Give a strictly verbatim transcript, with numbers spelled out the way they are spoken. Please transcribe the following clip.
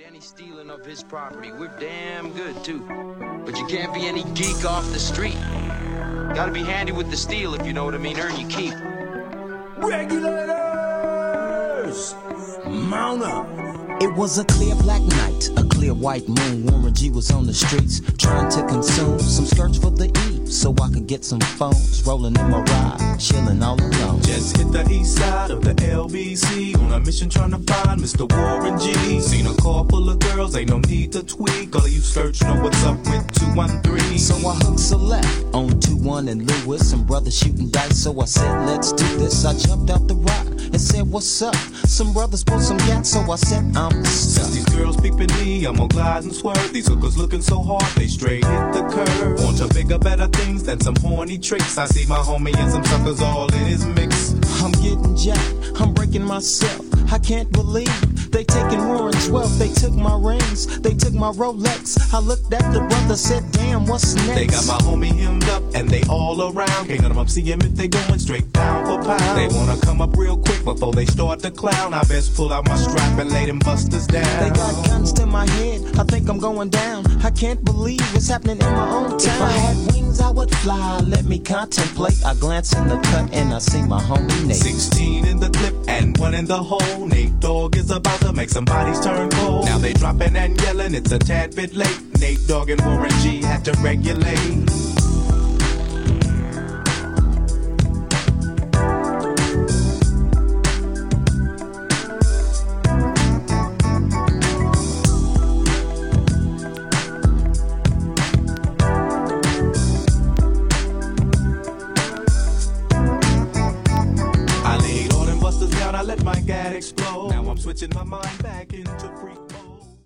Any stealing of his property. We're damn good too. But you can't be any geek off the street. Gotta be handy with the steel, if you know what I mean. Earn your keep. Regulators! Mount up! It was a clear black night, a clear white moon. Warren G was on the streets, trying to consume some skirts for the eve, so I could get some phones. Rolling in my ride, chilling all alone. Just hit the east side of the L B C, on a mission trying to find Mister Warren G. Seen a car full of girls, ain't no need to tweak. All of you search know what's up with two one three. So I hooked select on two one and Lewis, some brothers shooting dice. So I said, let's do this. I jumped out the ride and said, what's up? Some brothers pulled some gas, so I said, I'm stuck. Since these girls peeping me, I'm gonna glide and swerve. These hookers looking so hard, they straight hit the curve. Want to bigger, better things than some horny tricks. I see my homie and some suckers all in his mix. I'm getting jacked, I'm breaking myself. I can't believe they taking Warren's wealth. They took my rings, they took my Rolex. I looked at the brother, said, damn, what's next? They got my homie hemmed up and they all around. Can't none of them see him if they going straight down for pound. They wanna come up real quick before they start to clown. I best pull out my strap and lay them busters down. They got guns to my head, I think I'm going down. I can't believe it's happening in my own town. If I had wings, I would fly, let me contemplate. I glance in the cut and I see my homie Nate. Sixteen in the clip and one in the hole. Nate Dogg is about to make some bodies turn cold. Now they dropping and yelling, it's a tad bit late. Nate Dogg and Warren G had to regulate.